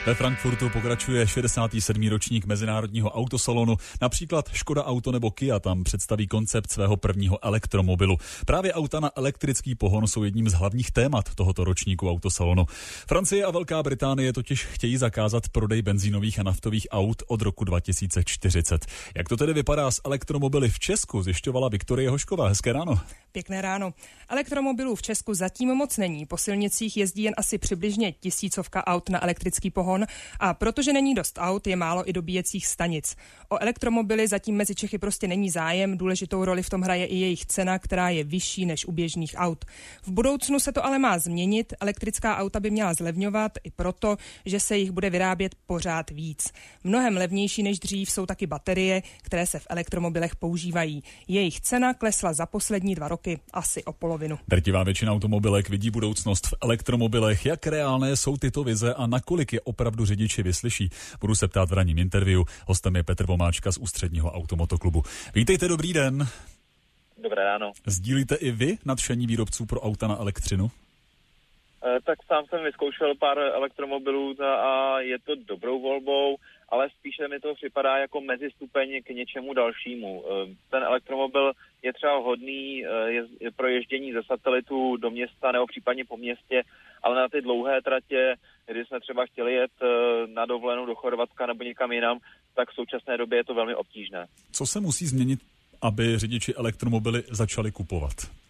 Ve Frankfurtu pokračuje 67. ročník Mezinárodního autosalonu. Například Škoda Auto nebo Kia tam představí koncept svého prvního elektromobilu. Právě auta na elektrický pohon jsou jedním z hlavních témat tohoto ročníku autosalonu. Francie a Velká Británie totiž chtějí zakázat prodej benzínových a naftových aut od roku 2040. Jak to tedy vypadá s elektromobily v Česku, zjišťovala Viktorie Hošková. Hezké ráno. Pěkné ráno. Elektromobilů v Česku zatím moc není. Po silnicích jezdí jen asi přibližně 1000 aut na elektrický pohon a protože není dost aut, je málo i dobíjecích stanic. O elektromobily zatím mezi Čechy prostě není zájem, důležitou roli v tom hraje i jejich cena, která je vyšší než u běžných aut. V budoucnu se to ale má změnit, elektrická auta by měla zlevňovat i proto, že se jich bude vyrábět pořád víc. Mnohem levnější než dřív jsou taky baterie, které se v elektromobilech používají. Jejich cena klesla za poslední 2 roky asi o polovinu. Drtivá většina automobilek vidí budoucnost v elektromobilech. Jak reálné jsou tyto vize a nakolik je opravdu řidiči vyslyší? Budu se ptát v ranním interview. Hostem je Petr Vomáčka z Ústředního automotoklubu. Vítejte, dobrý den. Dobré ráno. Sdílíte i vy nadšení výrobců pro auta na elektřinu? Tak sám jsem vyzkoušel pár elektromobilů a je to dobrou volbou, ale spíše mi to připadá jako mezistupeň k něčemu dalšímu. Ten elektromobil je třeba hodný je pro ježdění ze satelitu do města nebo případně po městě, ale na ty dlouhé tratě, kdy jsme třeba chtěli jet na dovolenou do Chorvatska nebo někam jinam, tak v současné době je to velmi obtížné. Co se musí změnit, aby řidiči elektromobily začali kupovat?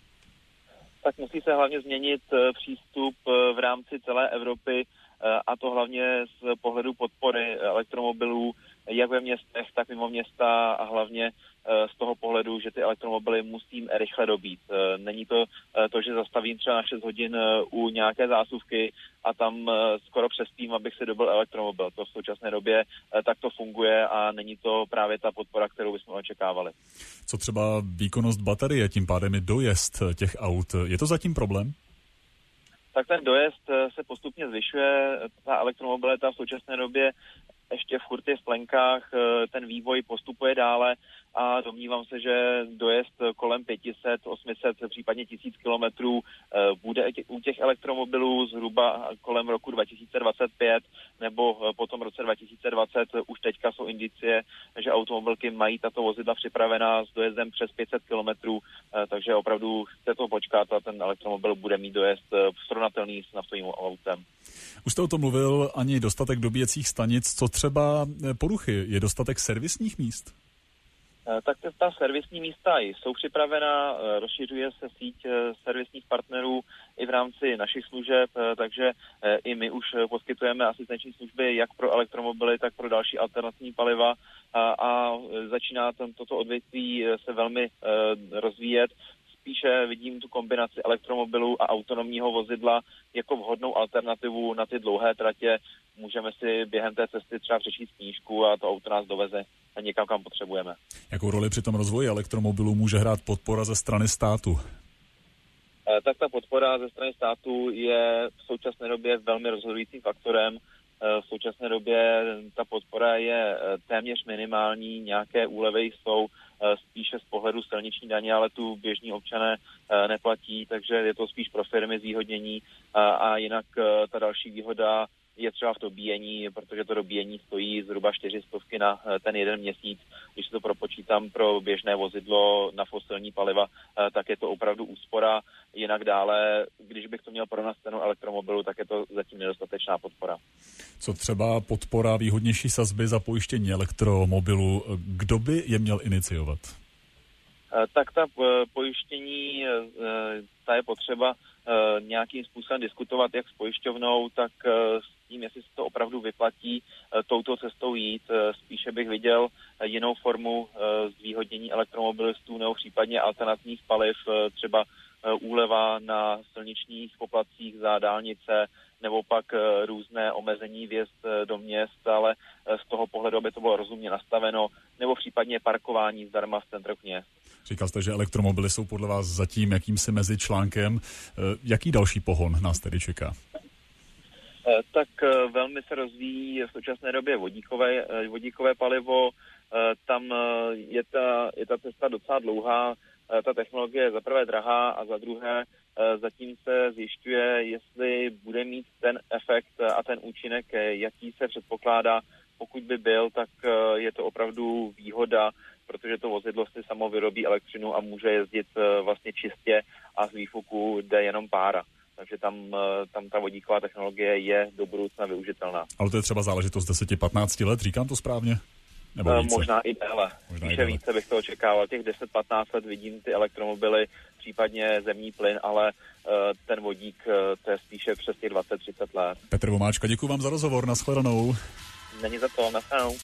Tak musí se hlavně změnit přístup v rámci celé Evropy, a to hlavně z pohledu podpory elektromobilů, jak ve městech, tak mimo města a hlavně z toho pohledu, že ty elektromobily musím rychle dobít. Není to, že zastavím třeba na 6 hodin u nějaké zásuvky a tam skoro přespím, abych si dobil elektromobil. To v současné době tak to funguje a není to právě ta podpora, kterou bychom očekávali. Co třeba výkonnost baterie, tím pádem je dojezd těch aut. Je to zatím problém? Tak ten dojezd se postupně zvyšuje. Ta elektromobilita v současné době ještě furt je v plenkách, ten vývoj postupuje dále a domnívám se, že dojezd kolem 500, 800, případně 1000 kilometrů bude u těch elektromobilů zhruba kolem roku 2025 nebo po tom roce 2020. Už teďka jsou indicie, že automobilky mají tato vozidla připravená s dojezdem přes 500 kilometrů, takže opravdu chce to počkat a ten elektromobil bude mít dojezd srovnatelný s naftovým autem. Už jste o tom mluvil, ani dostatek dobíjecích stanic, co třeba poruchy? Je dostatek servisních míst? Tak ta servisní místa jsou připravena, rozšiřuje se síť servisních partnerů i v rámci našich služeb, takže i my už poskytujeme asistenční služby jak pro elektromobily, tak pro další alternativní paliva a začíná toto odvětví se velmi rozvíjet. Spíše vidím tu kombinaci elektromobilů a autonomního vozidla jako vhodnou alternativu na ty dlouhé tratě. Můžeme si během té cesty třeba přečíst knížku a to auto nás doveze někam, kam potřebujeme. Jakou roli při tom rozvoji elektromobilů může hrát podpora ze strany státu? Tak ta podpora ze strany státu je v současné době velmi rozhodujícím faktorem. V současné době ta podpora je téměř minimální, nějaké úlevy jsou spíše z pohledu silniční daně, ale tu běžní občané neplatí, takže je to spíš pro firmy zvýhodnění a jinak ta další výhoda je třeba v dobíjení, protože to dobíjení stojí zhruba 400 na ten jeden měsíc. Když to propočítám pro běžné vozidlo na fosilní paliva, tak je to opravdu úspora. Jinak dále, když bych to měl porovnat s cenou elektromobilu, tak je to zatím nedostatečná podpora. Co třeba podpora výhodnější sazby za pojištění elektromobilu, kdo by je měl iniciovat? Tak ta pojištění, ta je potřeba nějakým způsobem diskutovat jak s pojišťovnou, tak s tím, jestli se to opravdu vyplatí touto cestou jít. Spíše bych viděl jinou formu zvýhodnění elektromobilistů nebo případně alternativních paliv, třeba úleva na silničních poplatcích za dálnice nebo pak různé omezení vjezd do měst, ale z toho pohledu, aby to bylo rozumně nastaveno, nebo případně parkování zdarma v centrech měst. Říkal jste, že elektromobily jsou podle vás zatím jakýmsi mezičlánkem. Jaký další pohon nás tedy čeká? Tak velmi se rozvíjí v současné době vodíkové palivo. Tam je ta cesta docela dlouhá. Ta technologie je za prvé drahá a za druhé Zatím se zjišťuje, jestli bude mít ten efekt a ten účinek, jaký se předpokládá. Pokud by byl, tak je to opravdu výhoda, protože to vozidlo si samo vyrobí elektřinu a může jezdit vlastně čistě a z výfuku jde jenom pára. Takže tam ta vodíková technologie je do budoucna využitelná. Ale to je třeba záležitost 10-15 let, říkám to správně? Nebo více? Možná i déle. Více bych to očekával. Těch 10-15 let vidím ty elektromobily, případně zemní plyn, ale ten vodík, to je spíše přes těch 20-30 let. Petr Vomáčka, děkuji vám za rozhovor, nashledanou. Není za to, nashledanou.